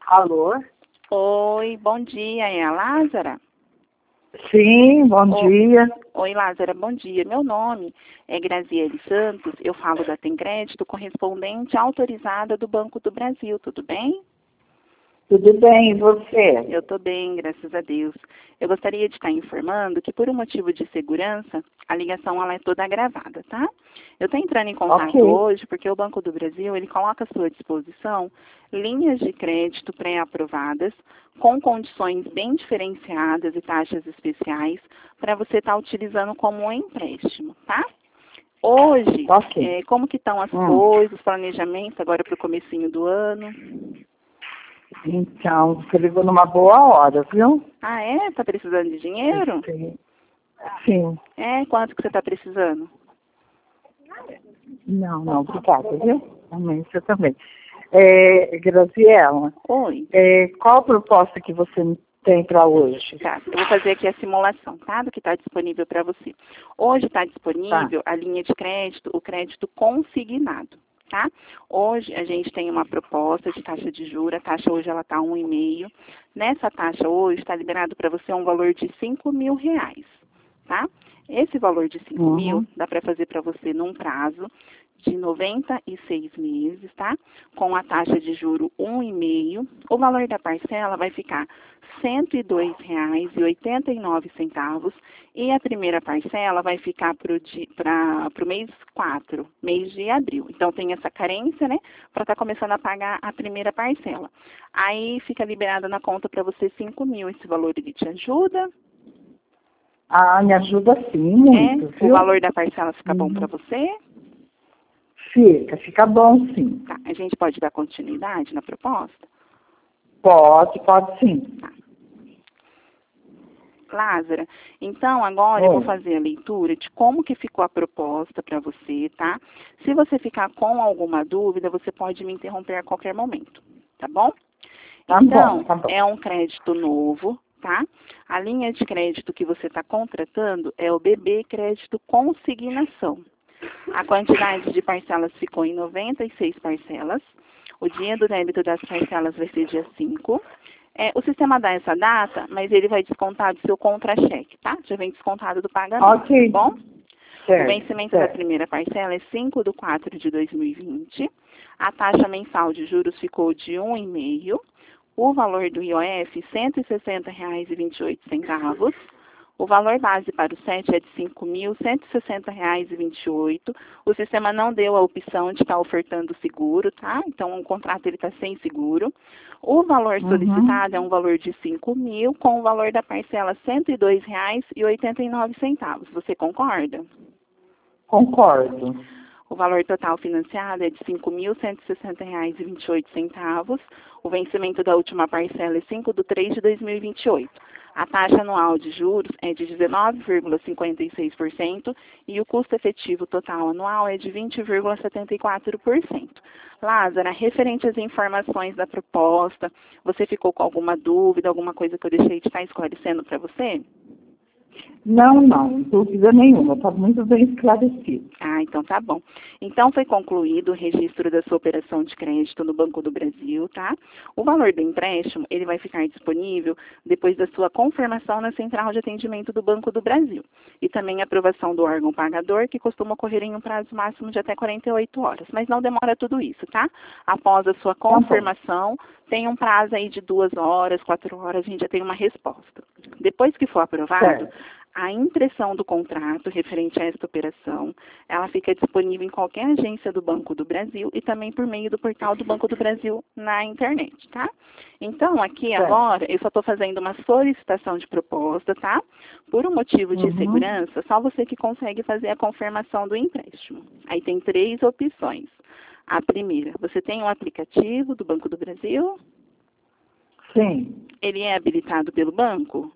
Alô? Oi, bom dia, é a Lázara? Sim, bom dia. Oi, Lázara, bom dia. Meu nome é Graziele Santos, eu falo da Tem Crédito, correspondente autorizada do Banco do Brasil, tudo bem? Tudo bem, e você? Eu estou bem, graças a Deus. Eu gostaria de estar informando que, por um motivo de segurança, a ligação ela é toda gravada, tá? Eu estou entrando em contato Ok. hoje porque o Banco do Brasil ele coloca à sua disposição linhas de crédito pré-aprovadas com condições bem diferenciadas e taxas especiais para você estar utilizando como um empréstimo, tá? Hoje, Ok. como que estão as coisas, os planejamentos agora para o comecinho do ano? Então, você ligou numa boa hora, viu? Ah, é? Tá precisando de dinheiro? Sim. Sim. É, quanto que você está precisando? Não, obrigada, viu? Também, você também. Graziela, Oi. qual a proposta que você tem para hoje? Tá, eu vou fazer aqui a simulação, tá? Do que está disponível para você. Hoje está disponível a linha de crédito, o crédito consignado, tá? Hoje a gente tem uma proposta de taxa de juros, a taxa hoje ela está 1,5. Nessa taxa hoje está liberado para você um valor de R$ 5.000, tá? Esse valor de 5.000 dá para fazer para você num prazo de 96 meses, tá? Com a taxa de juro 1,5. O valor da parcela vai ficar R$ 102,89 e a primeira parcela vai ficar para o mês 4, mês de abril. Então tem essa carência, né? Para estar começando a pagar a primeira parcela. Aí fica liberada na conta para você 5.000. Esse valor ele te ajuda? Ah, me ajuda sim, muito, O viu? valor da parcela fica bom para você? Fica bom sim. Tá, a gente pode dar continuidade na proposta? Pode sim. Tá. Lázara, então agora eu vou fazer a leitura de como que ficou a proposta para você, tá? Se você ficar com alguma dúvida, você pode me interromper a qualquer momento, tá bom? Tá Então, bom. é um crédito novo, tá? A linha de crédito que você está contratando é o BB Crédito Consignação. A quantidade de parcelas ficou em 96 parcelas. O dia do débito das parcelas vai ser dia 5. O sistema dá essa data, mas ele vai descontar do seu contra-cheque, tá? Já vem descontado do pagamento, Ok. tá bom? Certo, O vencimento da primeira parcela é 5/4/2020. A taxa mensal de juros ficou de 1,5. O valor do IOF, R$ 160,28. O valor base para o SET é de R$ 5.160,28. O sistema não deu a opção de estar ofertando seguro, tá? Então, o contrato ele está sem seguro. O valor solicitado é um valor de 5.000, com o valor da parcela R$ 102,89. Você concorda? Concordo. O valor total financiado é de R$ 5.160,28. O vencimento da última parcela é 5/3/2028. A taxa anual de juros é de 19,56% e o custo efetivo total anual é de 20,74%. Lázara, referente às informações da proposta, você ficou com alguma dúvida, alguma coisa que eu deixei de estar esclarecendo para você? Não, dúvida nenhuma, está muito bem esclarecido. Ah, então tá bom. Então foi concluído o registro da sua operação de crédito no Banco do Brasil, tá? O valor do empréstimo, ele vai ficar disponível depois da sua confirmação na central de atendimento do Banco do Brasil. E também a aprovação do órgão pagador, que costuma ocorrer em um prazo máximo de até 48 horas. Mas não demora tudo isso, tá? Após a sua confirmação, tem um prazo aí de 2 horas, 4 horas, a gente já tem uma resposta. Depois que for aprovado, a impressão do contrato referente a esta operação, ela fica disponível em qualquer agência do Banco do Brasil e também por meio do portal do Banco do Brasil na internet, tá? Então, aqui agora, eu só estou fazendo uma solicitação de proposta, tá? Por um motivo de segurança, só você que consegue fazer a confirmação do empréstimo. Aí tem 3 opções. A primeira, você tem um aplicativo do Banco do Brasil? Sim. Ele é habilitado pelo banco?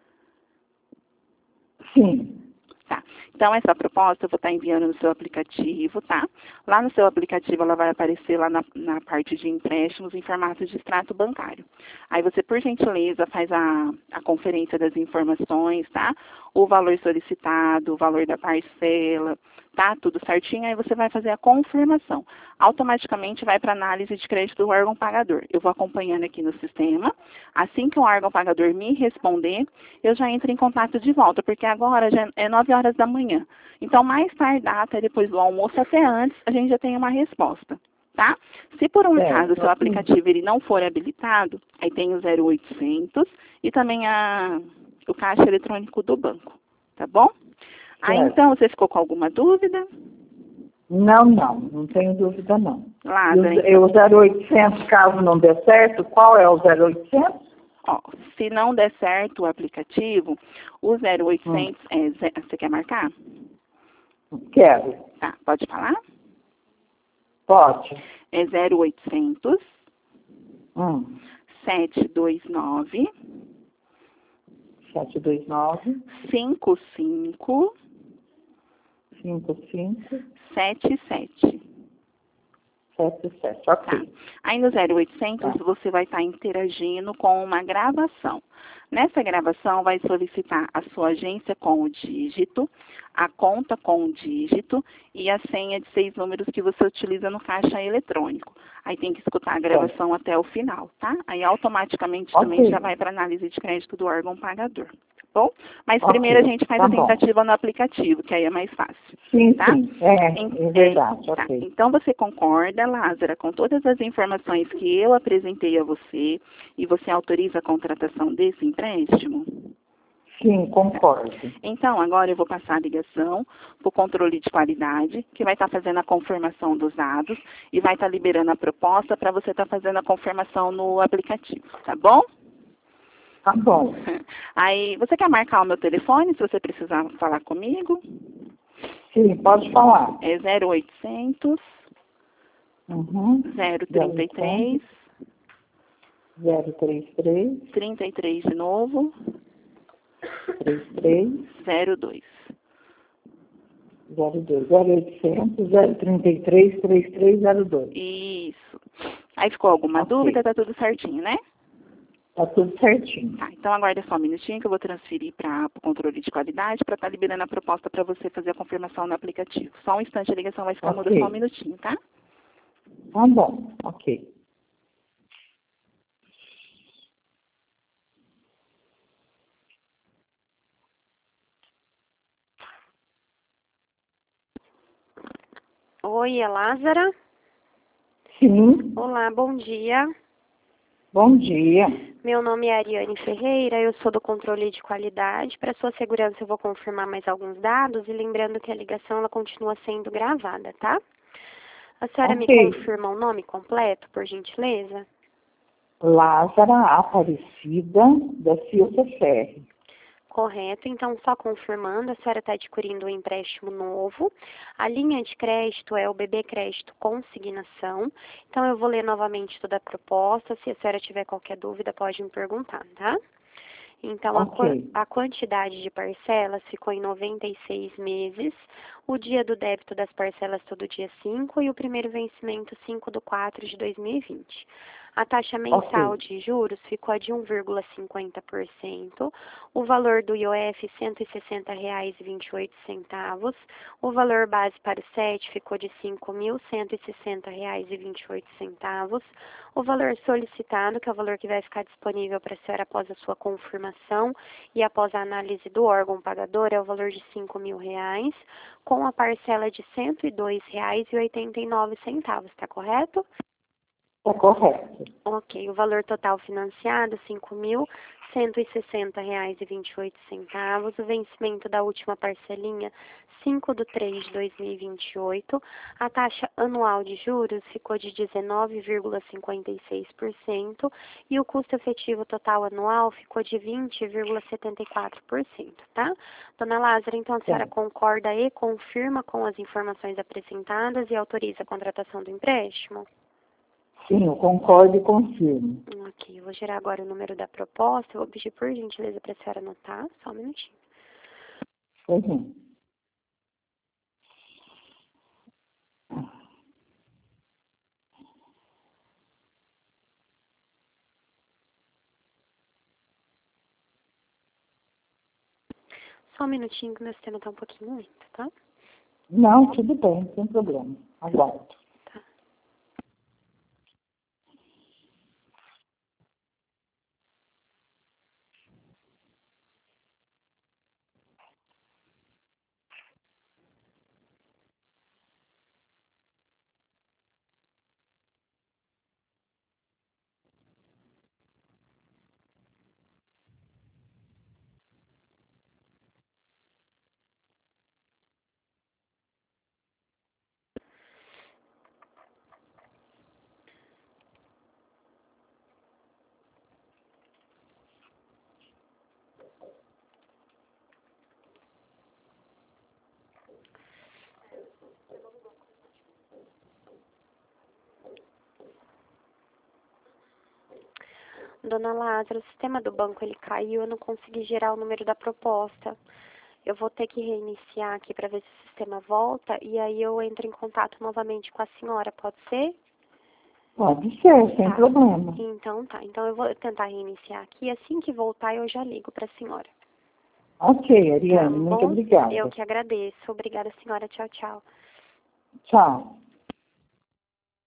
Sim. Tá. Então, essa proposta eu vou estar enviando no seu aplicativo, tá? Lá no seu aplicativo, ela vai aparecer lá na parte de empréstimos em formato de extrato bancário. Aí você, por gentileza, faz a conferência das informações, tá? O valor solicitado, o valor da parcela, tá tudo certinho, aí você vai fazer a confirmação. Automaticamente vai para análise de crédito do órgão pagador. Eu vou acompanhando aqui no sistema. Assim que o órgão pagador me responder, eu já entro em contato de volta, porque agora já é 9 horas da manhã. Então, mais tardar, até depois do almoço, até antes, a gente já tem uma resposta. Tá? Se por um caso o seu aplicativo ele não for habilitado, aí tem o 0800 e também o caixa eletrônico do banco, tá bom? Aí então, você ficou com alguma dúvida? Não tenho dúvida não. Lázara, E o 0800, caso não dê certo, qual é o 0800? Ó, se não der certo o aplicativo, o 0800, você quer marcar? Quero. Tá, pode falar? Pode. É 0800 729 729 55 55 77. 77, Tá. ok. Aí no 0800 você vai estar interagindo com uma gravação. Nessa gravação vai solicitar a sua agência com o dígito, a conta com o dígito e a senha de 6 números que você utiliza no caixa eletrônico. Aí tem que escutar a gravação até o final, tá? Aí automaticamente também já vai para análise de crédito do órgão pagador. Bom, mas primeiro a gente faz a tentativa no aplicativo, que aí é mais fácil. Sim, tá? sim, é verdade, Tá. ok. Então você concorda, Lázara, com todas as informações que eu apresentei a você e você autoriza a contratação desse empréstimo? Sim, concordo. Então, agora eu vou passar a ligação para o controle de qualidade, que vai estar fazendo a confirmação dos dados e vai estar liberando a proposta para você estar fazendo a confirmação no aplicativo, tá bom? Tá bom. Aí, você quer marcar o meu telefone, se você precisar falar comigo? Sim, pode falar. É 0800 033 033 33 de novo 33 02. 02 0800 033 3302. Isso. Aí ficou alguma dúvida? Tá tudo certinho, né? Tá tudo certinho. Tá, então aguarda só um minutinho que eu vou transferir para o controle de qualidade para estar liberando a proposta para você fazer a confirmação no aplicativo. Só um instante, a ligação vai ficar muda, só um minutinho, tá? Tá bom, ok. Oi, é Lázara? Sim. Olá, bom dia. Bom dia. Meu nome é Ariane Ferreira, eu sou do controle de qualidade. Para sua segurança, eu vou confirmar mais alguns dados e lembrando que a ligação ela continua sendo gravada, tá? A senhora me confirma o nome completo, por gentileza? Lázara Aparecida da Silva Ferri. Correto, então só confirmando, a senhora está adquirindo um empréstimo novo. A linha de crédito é o BB Crédito Consignação. Então eu vou ler novamente toda a proposta, se a senhora tiver qualquer dúvida pode me perguntar, tá? Então, a quantidade de parcelas ficou em 96 meses, o dia do débito das parcelas todo dia 5 e o primeiro vencimento 5/4/2020. A taxa mensal de juros ficou de 1,50%, o valor do IOF R$ 160,28, o valor base para o SET ficou de R$ 5.160,28, o valor solicitado, que é o valor que vai ficar disponível para a senhora após a sua confirmação e após a análise do órgão pagador, é o valor de R$ 5.000, com a parcela de R$ 102,89, está correto? Está correto. Ok, o valor total financiado, R$ 5.160,28, o vencimento da última parcelinha, 5/3/2028, a taxa anual de juros ficou de 19,56% e o custo efetivo total anual ficou de 20,74%, tá? Dona Lázara, então a senhora concorda e confirma com as informações apresentadas e autoriza a contratação do empréstimo? Sim, eu concordo e confirmo. Ok, eu vou gerar agora o número da proposta. Eu vou pedir por gentileza para a senhora anotar. Só um minutinho. Uhum. Só um minutinho que o meu sistema está um pouquinho lento, tá? Não, tudo bem, sem problema. Aguardo. Dona Lázaro, o sistema do banco ele caiu, eu não consegui gerar o número da proposta. Eu vou ter que reiniciar aqui para ver se o sistema volta e aí eu entro em contato novamente com a senhora, pode ser? Pode ser, sem problema. Então tá, então eu vou tentar reiniciar aqui, assim que voltar eu já ligo para a senhora. Ok, Ariane, muito obrigada. Eu que agradeço. Obrigada, senhora. Tchau, tchau. Tchau.